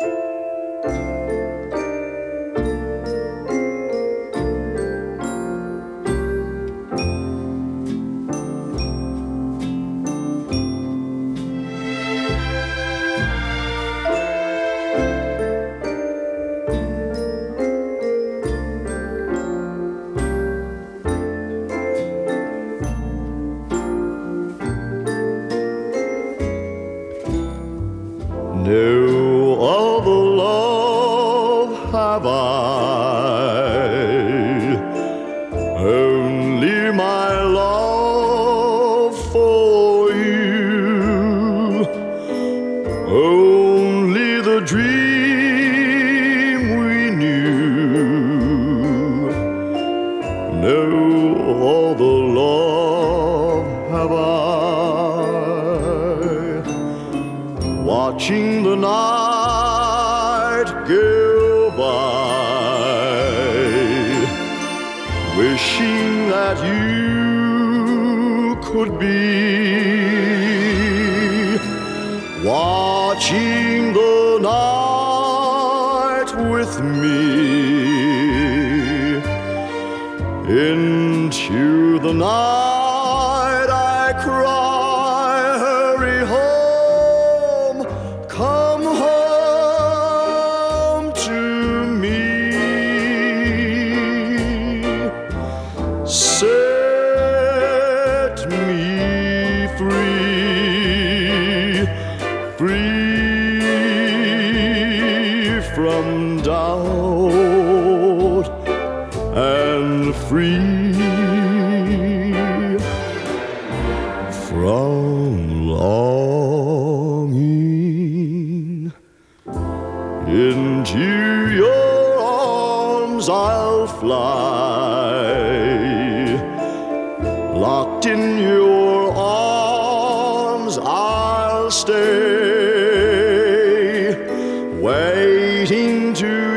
No other love have I, only my love for you, only the dream we knew. No other love have I, watching the night go by, wishing that you could be, watching the night with me. Into the night I cry, hurry home, come home to me. Set me free, free from doubt and free from longing. Into your arms I'll fly, locked in your arms I'll stay, waiting to